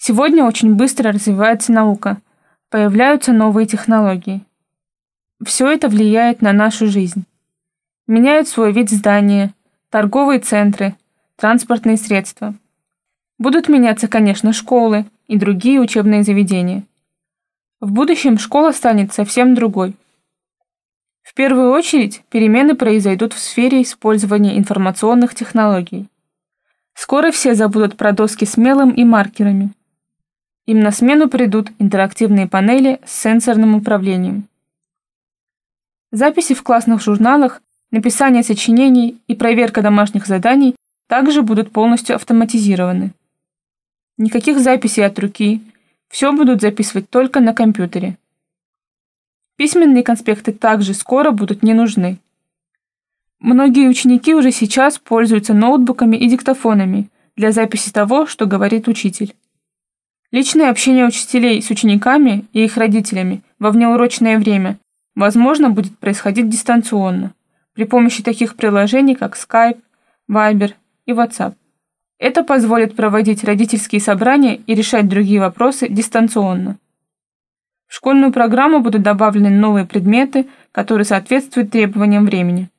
Сегодня очень быстро развивается наука, появляются новые технологии. Все это влияет на нашу жизнь. Меняют свой вид здания, торговые центры, транспортные средства. Будут меняться, конечно, школы и другие учебные заведения. В будущем школа станет совсем другой. В первую очередь перемены произойдут в сфере использования информационных технологий. Скоро все забудут про доски с мелом и маркерами. Им на смену придут интерактивные панели с сенсорным управлением. Записи в классных журналах, написание сочинений и проверка домашних заданий также будут полностью автоматизированы. Никаких записей от руки, все будут записывать только на компьютере. Письменные конспекты также скоро будут не нужны. Многие ученики уже сейчас пользуются ноутбуками и диктофонами для записи того, что говорит учитель. Личное общение учителей с учениками и их родителями во внеурочное время, возможно, будет происходить дистанционно, при помощи таких приложений, как Skype, Viber и WhatsApp. Это позволит проводить родительские собрания и решать другие вопросы дистанционно. В школьную программу будут добавлены новые предметы, которые соответствуют требованиям времени.